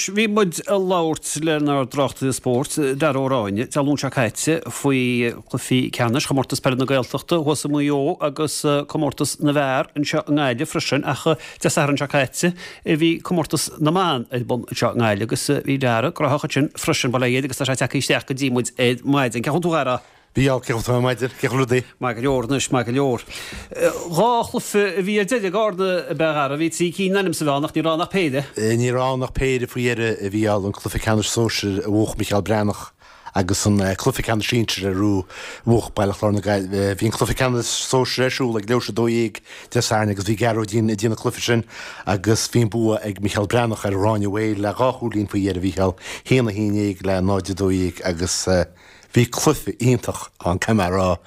Is bhí muid a labhairt lenar drachta sport dar óráine talún se caiite faoi chlufií ceannas chomórtas per na Gaeltachta hosa muo agus chomórtas na bhar an seo ngáile freisin acha de saran se caiite bhí chomórtas na man bon seo ngáile agus bhí deara grochacha sin freisin baléad agus tá sé take isteach go dtí muid maidin ceann túra Bíal cechtá maidir ceúdaí. Michael Leor. Ráchlufa bhí deide gáda begar a bhí tí cí nanim sa bhánach ní ránach péide? Ní ránach péide faoiire a bhíal an cluficanar sóisiir a bhuach Michael Brannach agus an cluficanar síintear a rú bhuach bailachlár na gail. Bhín cluficanar sóisiir éisiú le leir dóíag de sarna agus bhí garú dína clufi sin agus bhín bua ag Michael Brannach ar ráine bhil le gáthúlín faoiire bhíal héna híag le náide dóíag agus Bhí clufi iontach an camera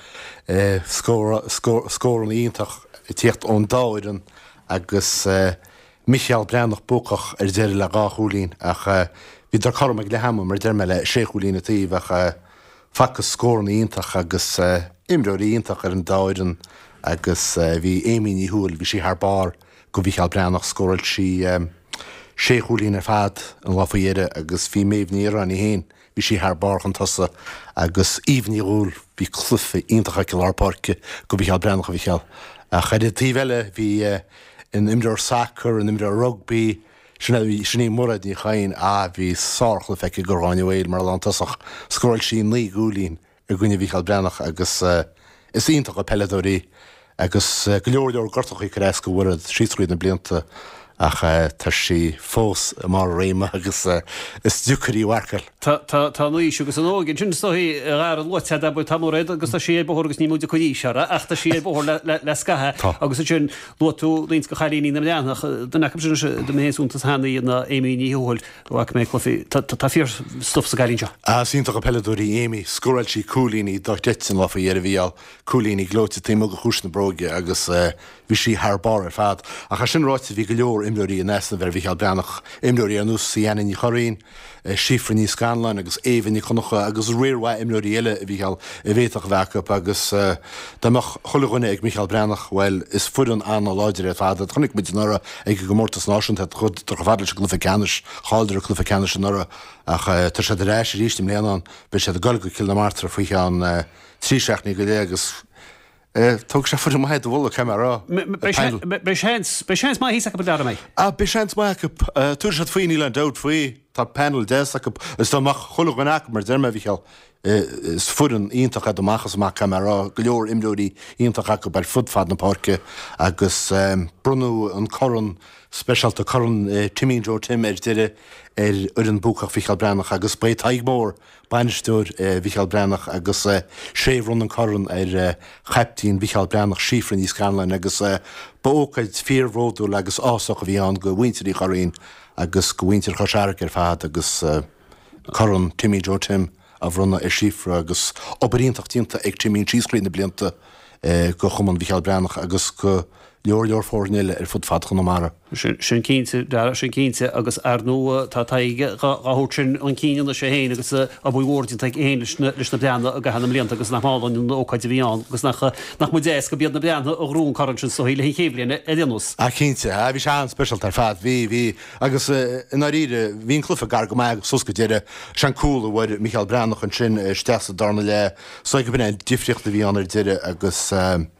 scór an iontach tíocht ón dáiran agus Michael Brannach bócach ar deir le gáthúlín ach bhí dar chorm ag le hamam mar deir me le séchúlín a tíh ach facas scór an iontach agus imreoir iontach ar an dáiran agus bhí éimíní húil bhí sí thbar go Michael Brannach scórail sí séchúlín ar fad an láfaíire agus bhí méhníar an i héin. Bhí sí thbar an tosa agus íomhní rúil bhí clufa iontacha Kilarparke go Michael Brannach a bhícheall. A chaidir tíhile bhí in imreoir soccer, in imreoir rugby, sinné murad ní chain a bhí sáchla feice go ráine bhil mar an tosach scórail sí ní gúlín ar gine Michael Brannach agus is iontacha peladóí agus go leor gortach i creas go bhfuad síosríad na blianta ach tar sí fós mar réime agus is dúcarí warcail. Tá nuís agus an ógin sin stoí ar an lote a bu tamréid agus tá sé bhórgus ní múide chuí seara ach tá sé bhór le scathe agus sin lotú líns go chalíní na leannach den sin de méúntas hanaí na éimíní húil ach mé chlufi tá fíor stuff sa gailín seo. Sínta go peladúí éimi scórail sí cúlíní doitin lá fa dhéar bhíal cúlíní glóte téime go chúsna bróge agus bhí sí thbar ar fad. A sin ráite bhí go leor imreoirí an nesna bhar Michael Brannach imreoirí an ús síana ní choirín sífra ní Scanlan agus éhan ní chunacha agus réirha imreoirí eile a bhíal a bhéach bheacap agus dáach chulaghine ag Michael Brannach bhfuil is fudan an láidir a fada chunig mit nora ag go mórtas náisiúnta chud do bhhadla se glufacanis cháidir a glufacanis an nora ach tar sé de réis ríistim léanán be sé a golga kilómetra faoi an tríseachní go dé agus Tug sé fu maid bhla camera. Beis má híach go dar mé. Beis mai tú sé faoí le dat faoi tá panel de is táach chola ganach mar derrma bhícheall is fudan iontacha domachchas má camera go leor imreoirí iontacha go bar fudfad na parke agus brunú an choran specialta choran Timín Joe Tim deire ar an búchach Michael Brannach agus ba taigmór bainistúr Michael Brannach agus séhrún an choran ar cheptíín Michael Brannach sífra ní Scanlan agus bócaid fíorhródú agus ásach a bhí an go bhainteí choín agus go bhaintear choseach ar fad agus choran Timín Joe Tim a bhrunna ar sífra agus obaríontachtínta ag Timín tíoscrín na blianta go chuman Michael Brannach agus go leor fórnéile ar fud fad chun mara. Sin cínte agus ar nó tá taige gathút sin an cíine sé héin agus a bhórtin ag éon leis na bleanana a gahanana blianta agus nach máin óáid bhíán agus nach mu déas go bead na bleanana a rún caran sin so híle chéblianna éanús. A cínte bhí se an special tar fad hí agus ina ríide hín clufa gar go meid sus go déire sean cool bhfuir Michael Brannach an sin steasa darna le so go bine difriochtta bhí anar deire agus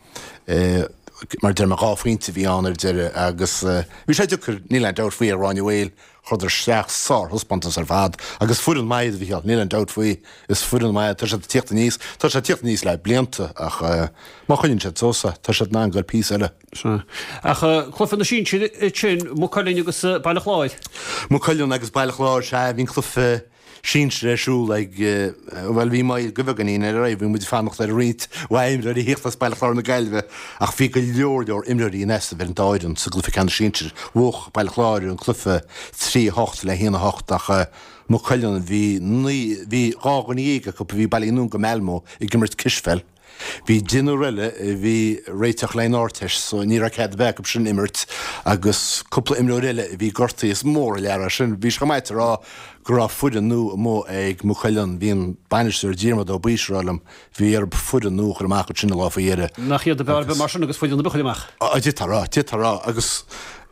mar derrma gáfuointe bhí anar deire agus bhí sé dúchar níl dat faoi ráine bhil chuidir seach sár huspantas ar fad agus fuan maiid bhíal níl dat faoi is fuan maiid tar sé tíochtta níos tar sé tíocht níos le blianta ach má chuinn sé tósa tar sé ná gur pí eile. Ach chlufa na sin sin mcáilín agus bailachláid. Mcáilún agus bailachláir sé bhín chlufa sínsre siú bhfuil bhí mai gohaganín ar raibh bhí muid fannacht ar rít bhhaimre í hichttas bailachláir na gailbh ach bhí go leor imreirí nesta bhar an dáidan sa glufican sínsir bhuach bailachláir an clufa 3-8 le 1-8 ach mcáilún bhí ráganíige go bhí bailíú go melmó i gimmert kisfell. Bhí dinúile bhí réiteach le áirteis so ní a cead bheith sin immert agus cúpla imreile bhí gortaí is mór lear sin bhí go maiid rá gur fudan nó mó ag mcáilún bhíon bainisteir díirmad ó bísrálam bhí ar fudan nó chu amach sin lá faíire. Nach iad a beh mar sin agus fuidir na buchaach. Títárá agus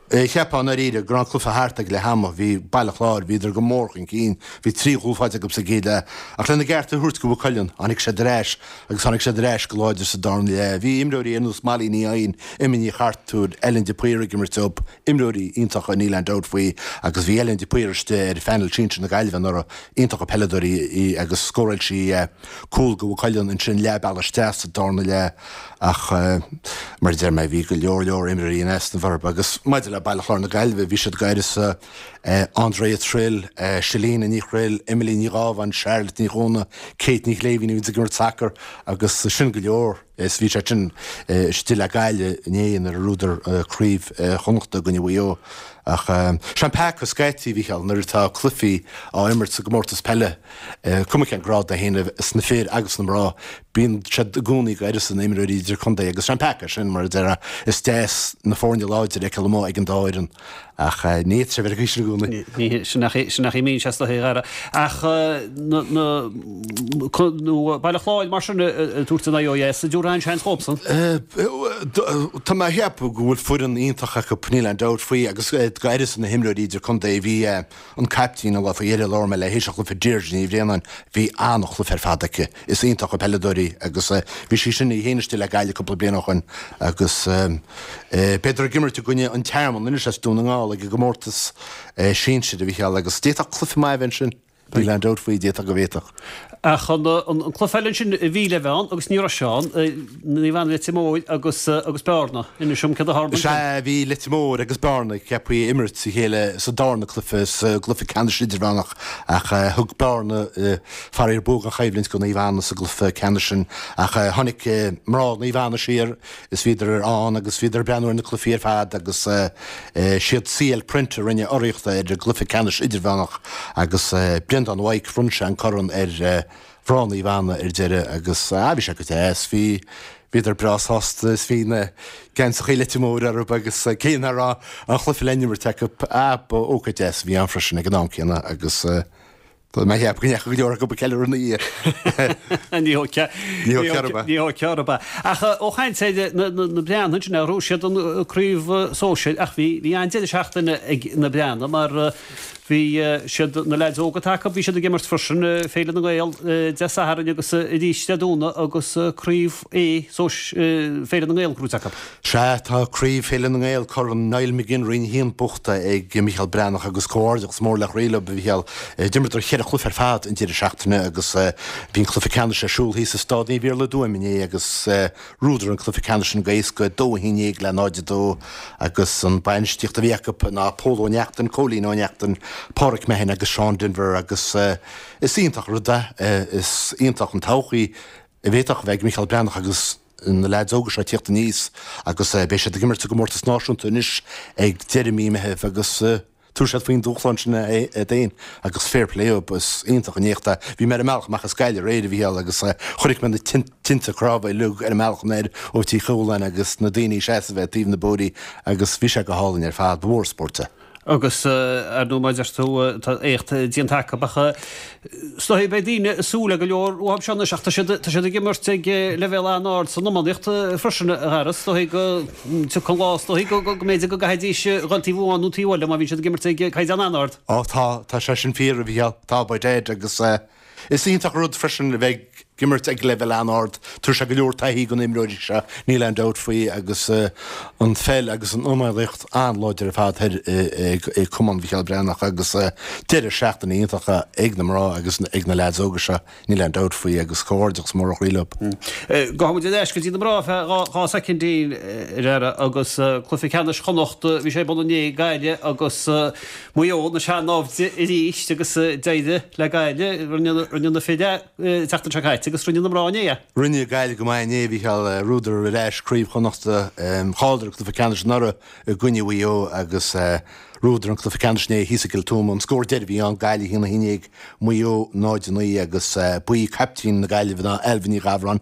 Cheapán ar ide gran clufa háta le hama hí bailachláir híidir go mórchan cín hí trí húlfáide go sa géile ach lena gceart a thuirt go bhchailinn anig sé réis agus annig sé réis go láidir sa darn le hí imróí inús malí ní aon iminí chartúd Ellen de Puir mar top imróí ionintach a níland dot faoi agus bhí Ellen de Puiriste ar fenal sin na gaiilhan ar ionintach a peidirí agus scóil si cúil go bhchailinn in sin le bailiste sa darna le ach mar d mé bhí go leor imróí in na bharb agus maidir le bailachláir na gailbh bhí siad gaiidir Andrea Trill, Shalene ní chréil, Emily ní Rávan, Charlotte ní Róna, Kate ní Léhín ví gimar sacr agus sin go leor is bhí sé sin still a gaile néon ar rúdar críomh chonachta go bhío ach Champagne scaití bhí cheall nuair tá clufií á immert sa gomórtas pelle cumaic an grád a héanamh sna fér agus na rá bíon siad gúnaí gaidir san imimirí idir chundé agus Champagne sin mar deire is déas na fórne láidir ag mó ag an dáiran ach níiad sé bhar gíisir gúna. Sin nach mín se le ach bailachláid mar sin túta na sa dúráin sean chópsan? Tá má heapú gohfuil fuan iontacha go pníile an dát faoi agus gaidir san na himróíidir chundé bhí an captíín a le éidir lá me le héiseach le fa Dirgní bhréanan bhí annach le fer fadacha is ionintach a peidirí agus bhí sí sin í héanaiste le gaiile coppla blianachchan agus Pedro Gimmertu gonne an termman inne sé dúna ngáil ag gomórtas síse a bhí cheall agus déach clufa maihhain sin bhí le dát faoi déach go bhéach. Ach an clufeilinn sin bhíle bheán agus ní seán ní bhain litimóid agus bearna ina siom cad a harban. Se bhí litimór agus bearna cepaí imirt sa chéile sa darna clufas glufa Canada idir bhenach ach thug bearna farir bóg a chaimlinn go níhhana sa glufa Canada sin ach tháinig mrá níhhana siar is viidir an agus viidir breanúir na clufiíar fad agus siad CL printer rinne oríochta idir glufa Canada idir bhenach agus blind an bhaig frunse an choran Frán í bhana deire agus bhí se go téas hí viidir bras hosta is hína gan sa chéile timór ar agus céanrá an chlufi leinimir te app óca déas bhí an freisin ag an céanna agus mé heap gonneach go leor go ceile í. Ní cearba. Ach ó chain séide na brean sin rúisiad an críomh sóisiid ach bhí an déidir seachtainna na breanna mar hí siad na leid óga take bhí siad a gimmart frisin féile na gail de saharan agus díisteúna agus críomh féile na gail grúteach. Se tá críomh féile na gail chu an nail me gin rion híon buchta ag Michael Brannach agus cóirdeach mór le réile bhíal dimmar chéad chlufa fad in tíidir seachtainna agus bhín cluficanne sé siúil hí sa stádí bhíar le dúiminé agus rúdar an cluficanne sin gaéis go dóhíine le náide dó agus an bainstíocht a bhíach na pólóneachtain cólíóneachtain Páric mehin agus Sean Denver agus is ionintach ruda is ionintach an tauchaí I bhéach bheith Michael Brannach agus na leid ógus a tíochtta níos agus bé sé gimmar go mórtas náisiúnta inis ag Jeremy meheh agus túr sé faoin dúchláin sin déin agus fairplay-up is ionintach an néachta bhí mar meach machchas scaile réidir bhíal agus chuirigh me na tinte crábh lug ar meachnéid ó tí choúlain agus na daoine sé bheith tíomh na bódaí agus bhí sé go hálainn ar fad bhórsporta. Agus nó maidir tú écht díontacha bacha stohí be díine súla go leor óhab seanna seachta sé gimmart ag level an áard san nóíocht frisin aras stohí go chulá stohí go méidir go gaidíise gantíí bháinú tíhile má bhí sé gimmart ag caiid an áard. Tá sé sin fí a bhíal tá ba déid agus is ionintach rud frisin le bheith gimmert ag level an áard tuair se go leor taí go imróidir se níl an dat faoi agus an fel agus an omailecht an láidir a fad ag cuman Michael Brannach agus deidir seachtain iontacha ag na mrá agus ag na leid ógus se níl an dat faoi agus cóirdeachs mór riilep. Gahamid éis go tí na mrá gá secondín réire agus cluficanne chonocht bhí sé bonné gaile agus muo na se nábhte i ríist agus déide le gaile runne féide teachtain seáid. agus rinne na mráine. Rinne gaile go mai néhíall rúdar leis críomh chunachta cháidir go Canada nara gunnehuiío agus rúdar an cluficanne hísail túm an scór deir bhí an gaile hína hinig muo náidenaí agus buí captíín na gaile bhna elhaní gabhran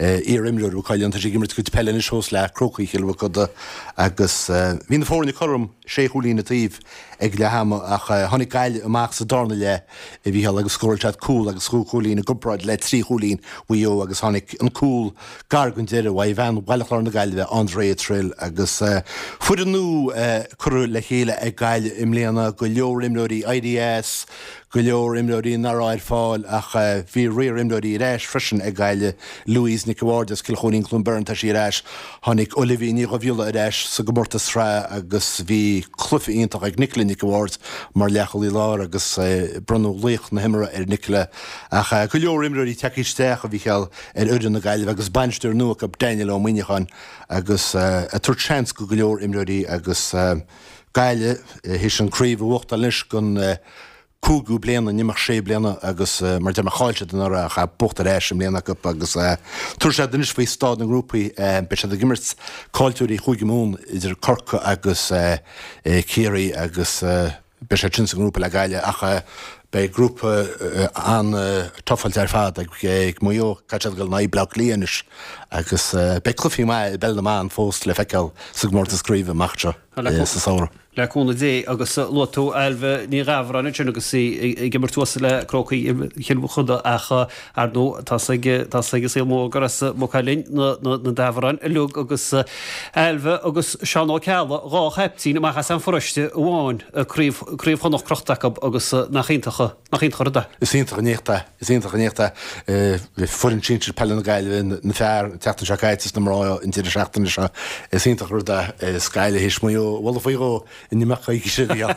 ar imleú caiilinn tá sé gimmart go pelle is hos le crochaí chiilh chuda agus hí na fórna chom sé cholína tíomh ag le hama ach tháinig gaile amach sa darna le I bhí agus scóirtead cool agus cúlín a gopraid le trí cúlín bhuió agus tháinig an cool gargann deire bhaid bhean bailachlar na gaile bheith André Trill agus fuair anú curú le chéile ag gaile imléana go leor imlóí IDS go leor imlóí naráid fáil ach bhí riir imlóí réis frisin ag gaile Louise Nicewardas Kilchónín Clonbern tá sí réis tháinig Olivia ní go bhiola réis sa gomórtas rá agus bhí clufa ionintach ag Nicola Niceward mar lechail í lár agus brunú léoch na himara Nicola ach go leor imlóí teicisteach a bhí cheall uidir na gaile agus bainsteir nua ab Daniel ó Muinechan agus a tuair chans go leor imlóí agus gaile hís an críomh bhachta leis gon cúgu bliana nimach sé bliana agus mar de chaáilte den a cha bocht réis sem léana up agus tuair sé den is faoi stád an grúpaí be sé a gimmert cáiltúirí chuige mún idir corca agus céirí agus be sé tsin an grúpa le gaile ach bei grúpa an toffalt fad ag muo caiid go na blach líanais agus be clufií mai bell na fós le feiceil sa mórta scríomh machte sa saora. Leúna dé agus lotú eilbh ní rahranna tena agus i gimar tuasa le crochaí chinbh chuda acha ar nó tá agus sé mógar mochalín na dahran i lug agus eilbh agus seaná ceala rá heptíína mai san foriste bháin aríomh chunach crochtach agus nachchéntacha da. Is ionintach néta furin tíir pellna gaile na fear tetan seáitis na mrá in tíidir seachtainna se is ionintach ruda scaile hís muo bhla faoíró in nimach ige sé bhí.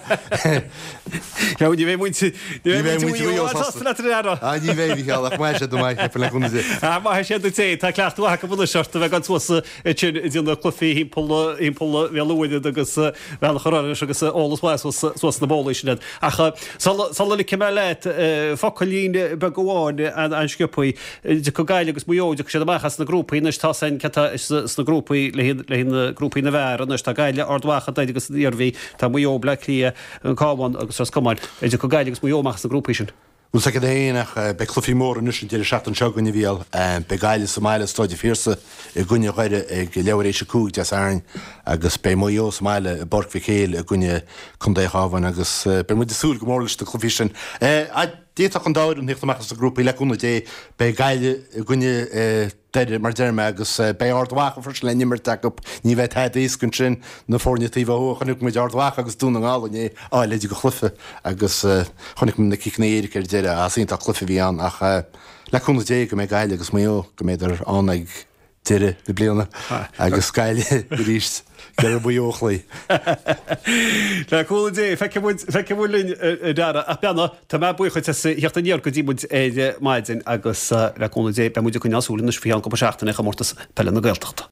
Ja, ní bhéh muinte ní bhéh bhí cheach mai sé do mai le chuna dé. Mai sé té tá cleachtú go bhna seirta bheith gan tuasa dtíonna clufií impol bheúide agus bhela choráir agus ólas na bóla sin acha sal le ce leit focalín be goháin an sciúpaí de go gaiile agus muóide sé amachchas na grúpaí nes tá san na grúpaí le na grúpaí na bhar nes tá gaile ardhacha agus dtíorhí tá muo ble lia an cáhain agus comáin idir go gaiile agus muoachchas na grúpaí sin. Bhil sa éanaach be clufií mór an nusin tíidir seaachtain seganna bhíal be gaile Somáile stáide fíorsa I gcuine gaiire ag leabharéis cúg de airin agus be muo Somáile borc chéil a gcuine chundéáhain agus be mu súil go mórlas de clufií sin. Déach an dáir an hichtachchas a grúpaí leúna dé be gaile gcuine deidir mar derrma agus be ardhacha fris le nimmer take op ní bheith head éiscin sin na fórnetíh chunig mu ardhacha agus dúna gálané áileidir go chlufa agus chunig na cicnéir ar deire a sínta chlufa bhí an ach leúna dé go mé gaile agus mé go méidir annig deire de bliana agus gaile ríist. Ger buoochlaí. Le coolla dé feice bhfuilín dara a beanna tá me bucha heachta níor go dtímuid éide maidin agus le coolla dé be muidir chun asúlinn na fián go seachtainna chamórtas pelle na Gaeltachta.